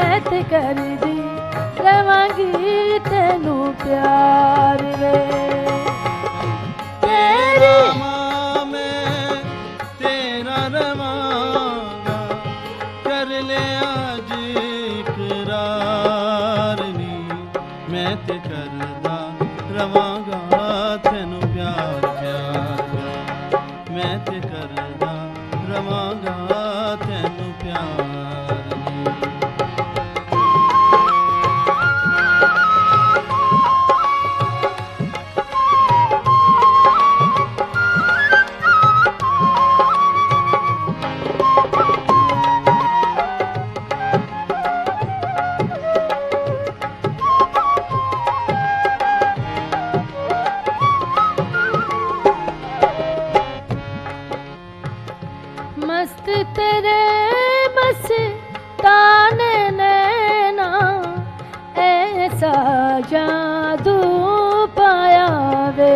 मैं ते करदी रवांगी तेनू प्यार वे। तेरा मां मैं तेरा रवांगा, कर ले आज इकरार नी। मैं ते करदा रवांगा तेनू प्यार प्यार प्यार। मैं ते करदा रवांगा तेनू प्यार नी। मस्त तेरे बस ताने नैना, ऐसा जादू पाया वे।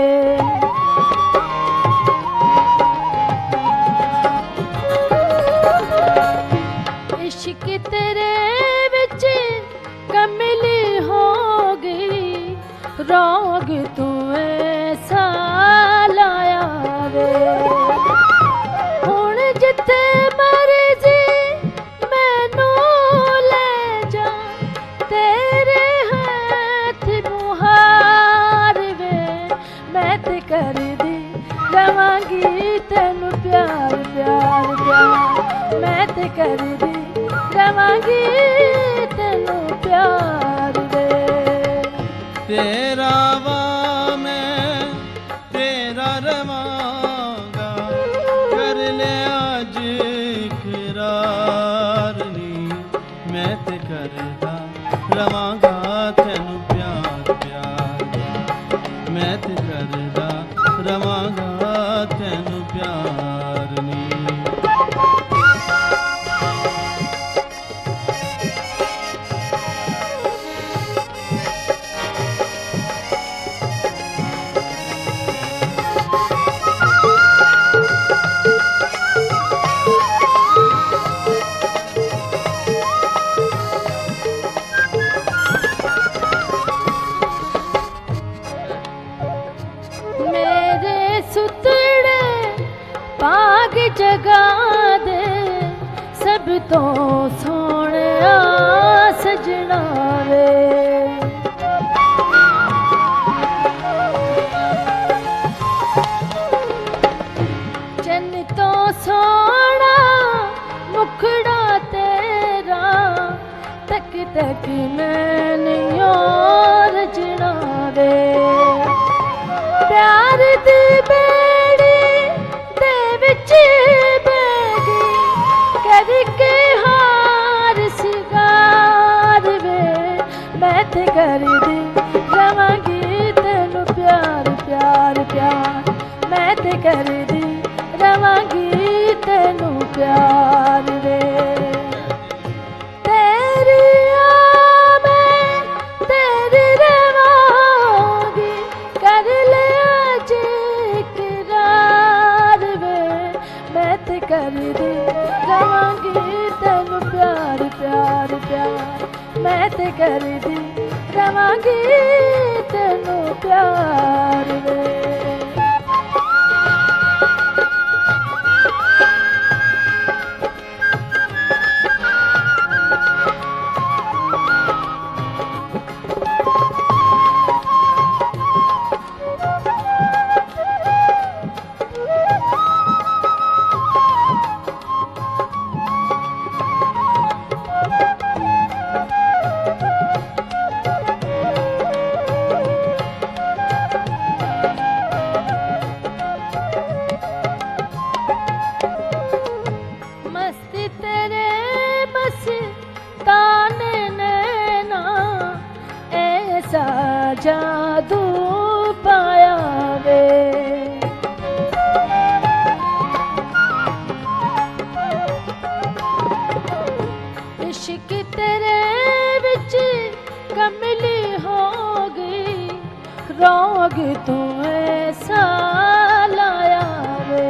इश्क तेरे विच कमली हो गई, रोग तू ऐसा लाया वे। जिथे मर्जी मैनू ले जा, तेरे हाथ मुहार वे। मैं ते करदी रवांगी तेनू प्यार प्यार प्यार। मैं ते करदी रवांगी तेनू प्यार वे। तेरा वा मैं तेरा रवांगा, कर ले आज इकरार नी। मैं ते करदा रवांगा तेनू प्यार प्यार। मैं ते करदा रवांगा तेनू प्यार नी। पाग जगा दे सब तो सोने सजना वे। चन तो सोना मुखड़ा तेरा, तक तक नैनियों रजना वे। प्यार दी करके हार सिगार वे। मैं ते करदी रवांगी तेनू प्यार प्यार प्यार। मैं ते करदी रवांगी तेनू प्यार वे। तेरी मैं तेरी रवांगी, कर ले आज इकरार वे। मैं ते करदी रवांगी तेनू प्यार प्यार प्यार। मैं ते करदी रवांगी तेनू प्यार वे। जादू पाया वे। इश्क तेरे विच कमली हो गई, रोग तू ऐसा लाया वे।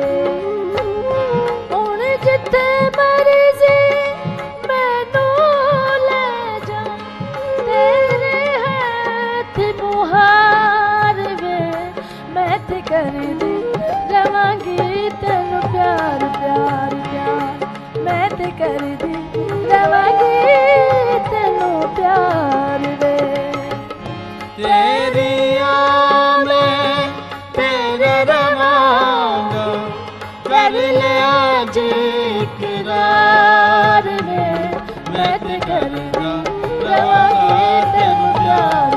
हुण जिथे मर्जी मैनू ले ਕਰਦਾ ਰਵਾਂਗਾ ਤੈਨੂੰ ਪਿਆਰ